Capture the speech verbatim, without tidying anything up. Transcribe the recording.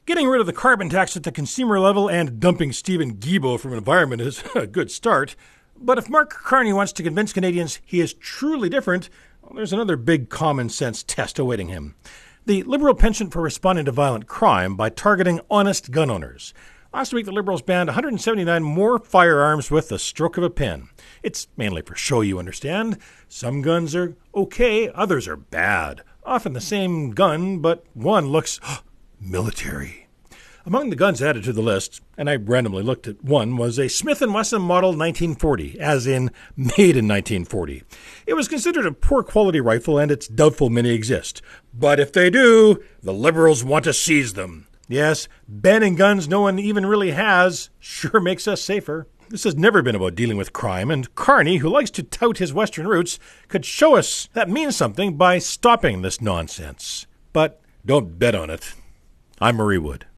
Getting rid of the carbon tax at the consumer level and dumping Stephen Guilbeault from environment is a good start. But if Mark Carney wants to convince Canadians he is truly different, well, there's another big common sense test awaiting him. The Liberal penchant for responding to violent crime by targeting honest gun owners. Last week, the Liberals banned one hundred seventy-nine more firearms with the stroke of a pen. It's mainly for show, you understand. Some guns are okay, others are bad. Often the same gun, but one looks military. Among the guns added to the list, and I randomly looked at one, was a Smith and Wesson Model nineteen forty, as in made in nineteen forty. It was considered a poor quality rifle, and it's doubtful many exist. But if they do, the Liberals want to seize them. Yes, banning guns no one even really has sure makes us safer. This has never been about dealing with crime, and Carney, who likes to tout his Western roots, could show us that means something by stopping this nonsense. But don't bet on it. I'm Murray Wood.